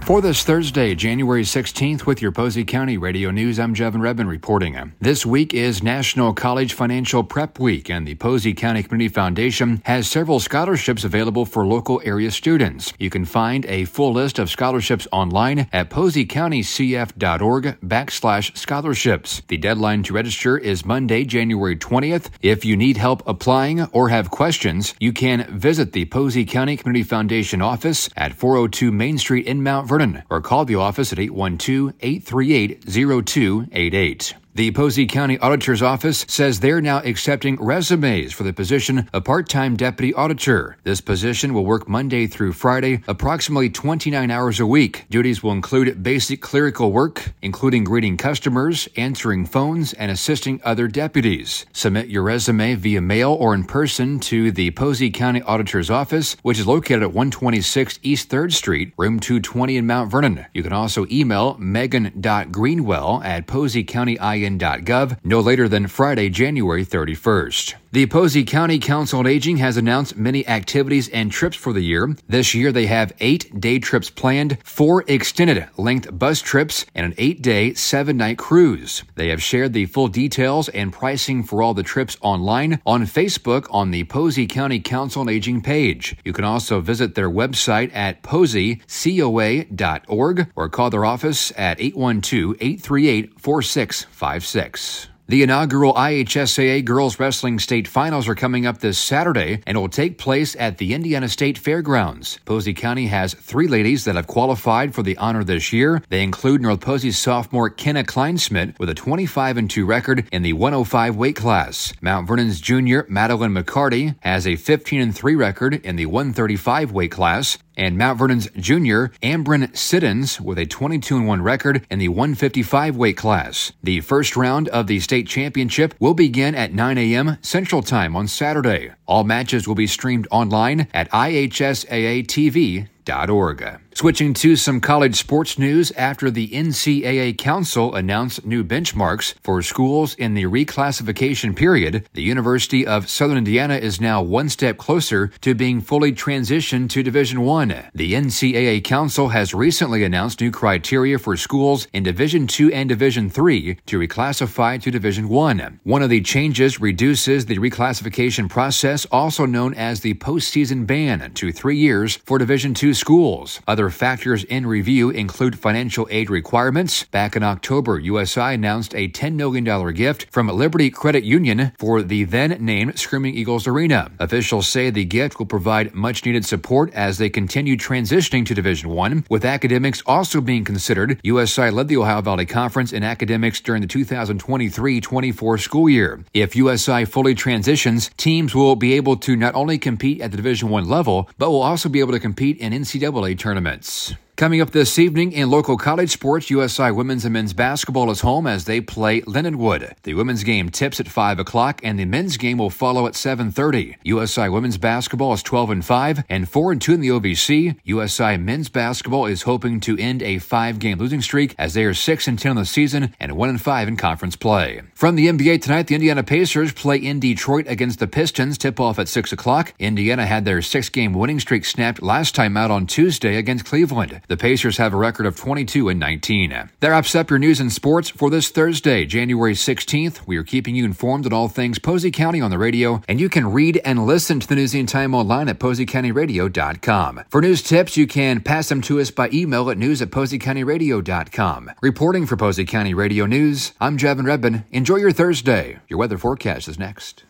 For this Thursday, January 16th, with your Posey County Radio News, I'm Jevin Redmond reporting. This week is National College Financial Prep Week, and the Posey County Community Foundation has several scholarships available for local area students. You can find a full list of scholarships online at poseycountycf.org/scholarships. The deadline to register is Monday, January 20th. If you need help applying or have questions, you can visit the Posey County Community Foundation office at 402 Main Street in Mount Vernon, or call the office at 812-838-0288. The Posey County Auditor's Office says they're now accepting resumes for the position of part-time deputy auditor. This position will work Monday through Friday, approximately 29 hours a week. Duties will include basic clerical work, including greeting customers, answering phones, and assisting other deputies. Submit your resume via mail or in person to the Posey County Auditor's Office, which is located at 126 East 3rd Street, room 220 in Mount Vernon. You can also email megan.greenwell@poseycounty.gov no later than Friday, January 31st. The Posey County Council on Aging has announced many activities and trips for the year. This year, they have 8 day trips planned, 4 extended length bus trips, and an 8-day, 7-night cruise. They have shared the full details and pricing for all the trips online on Facebook on the Posey County Council on Aging page. You can also visit their website at poseycoa.org or call their office at 812-838-4656. The inaugural IHSAA Girls Wrestling State Finals are coming up this Saturday and will take place at the Indiana State Fairgrounds. Posey County has 3 ladies that have qualified for the honor this year. They include North Posey's sophomore Kenna Kleinsmith with a 25-2 record in the 105 weight class. Mount Vernon's junior Madeline McCarty has a 15-3 record in the 135 weight class, and Mount Vernon's junior Ambrin Siddons with a 22-1 record in the 155 weight class. The first round of the state championship will begin at 9 a.m. Central Time on Saturday. All matches will be streamed online at ihsaatv.org. Switching to some college sports news, after the NCAA Council announced new benchmarks for schools in the reclassification period, the University of Southern Indiana is now one step closer to being fully transitioned to Division I. The NCAA Council has recently announced new criteria for schools in Division II and Division III to reclassify to Division I. One of the changes reduces the reclassification process, also known as the postseason ban, to 3 years for Division II schools. Other factors in review include financial aid requirements. Back in October, USI announced a $10 million gift from Liberty Credit Union for the then-named Screaming Eagles Arena. Officials say the gift will provide much-needed support as they continue transitioning to Division I, with academics also being considered. USI led the Ohio Valley Conference in academics during the 2023-24 school year. If USI fully transitions, teams will be able to not only compete at the Division I level, but will also be able to compete in NCAA tournaments. Coming up this evening in local college sports, USI women's and men's basketball is home as they play Lindenwood. The women's game tips at 5 o'clock and the men's game will follow at 7:30. USI women's basketball is 12-5 and 4-2 in the OVC. USI men's basketball is hoping to end a 5-game losing streak as they are 6-10 on the season and 1-5 in conference play. From the NBA tonight, the Indiana Pacers play in Detroit against the Pistons. Tip-off at 6 o'clock. Indiana had their 6-game winning streak snapped last time out on Tuesday against Cleveland. The Pacers have a record of 22-19. That wraps up your news and sports for this Thursday, January 16th. We are keeping you informed on all things Posey County on the radio, and you can read and listen to the News and Time online at poseycountyradio.com. For news tips, you can pass them to us by email at news@poseycountyradio.com. Reporting for Posey County Radio News, I'm Jevin Redmond. Enjoy your Thursday. Your weather forecast is next.